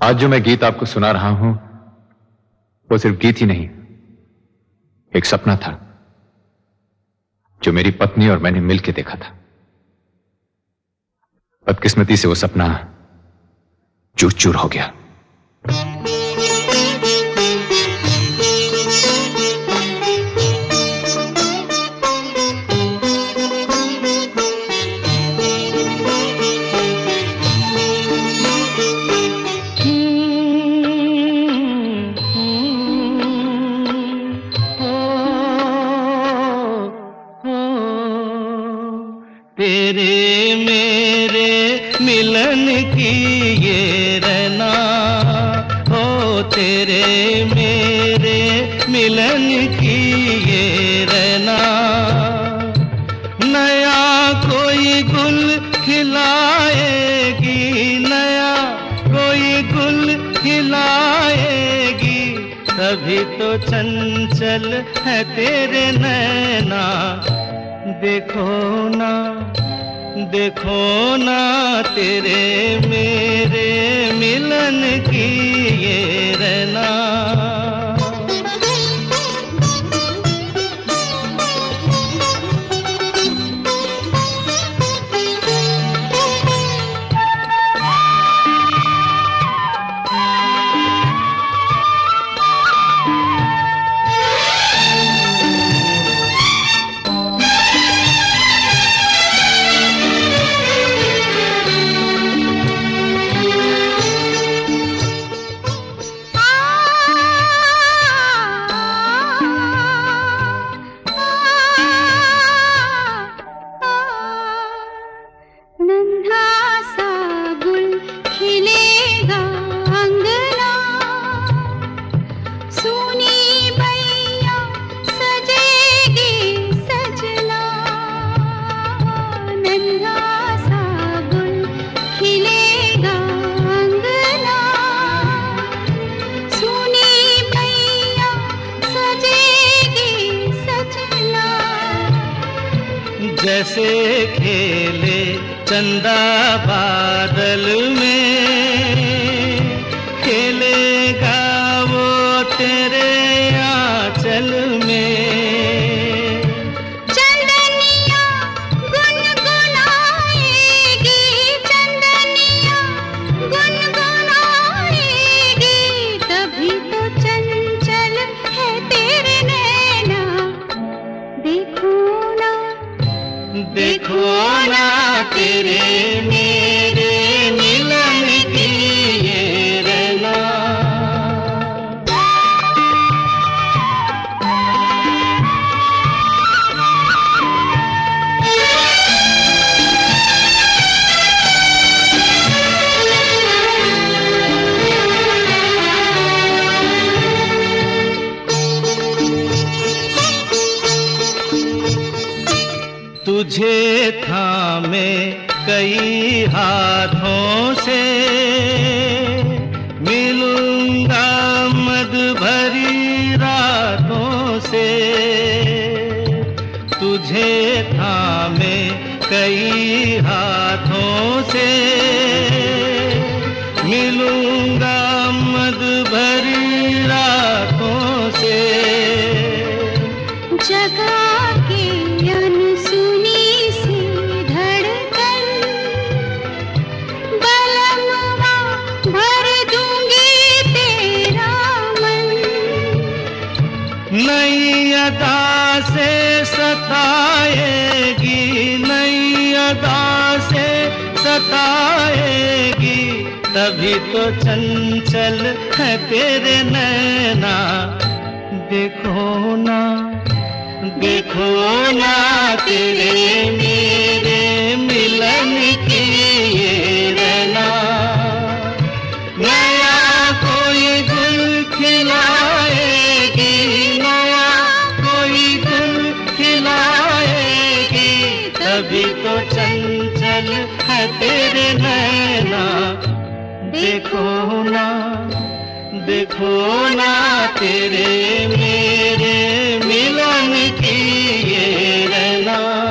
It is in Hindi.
आज जो मैं गीत आपको सुना रहा हूं वो सिर्फ गीत ही नहीं, एक सपना था जो मेरी पत्नी और मैंने मिलकर देखा था। बदकिस्मती से वो सपना चूर चूर हो गया। तेरे मेरे मिलन की ये रहना, हो तेरे मेरे मिलन की ये रहना। नया कोई गुल खिलाएगी, नया कोई गुल खिलाएगी, तभी तो चंचल है तेरे नैना। देखो ना, देखो ना तेरे मेरे मिलन की ये रहना। जैसे खेले चंदा बादल में, खेलेगा वो तेरे आंचल में। चंदनिया गुनगुनाएगी, चंदनिया गुनगुनाएगी, तभी तो चंचल है तेरे नैना। देखो ना, देखो ना तेरे मेरे मिलन की ये रहना। तुझे थामे कई हाथों से, मिलूंगा मद भरी रातों से। तुझे थामे कई हाथों से, मिलूंगा मद भरी रातों से। जगा के अनसुनी सी धड़कन, बलमवा भर दूंगी तेरा मन। नई अदा से सताएगी, नई अदा से सताएगी, तभी तो चंचल है तेरे नैना। देखो ना, देखो ना तेरे मेरे मिलन की ये रहना। नया कोई गुल खिलाएगी, नया कोई गुल खिलाएगी, तभी तो चंचल है तेरे नैना। देखो ना, देखो ना तेरे मेरे मिलन की ये रहना।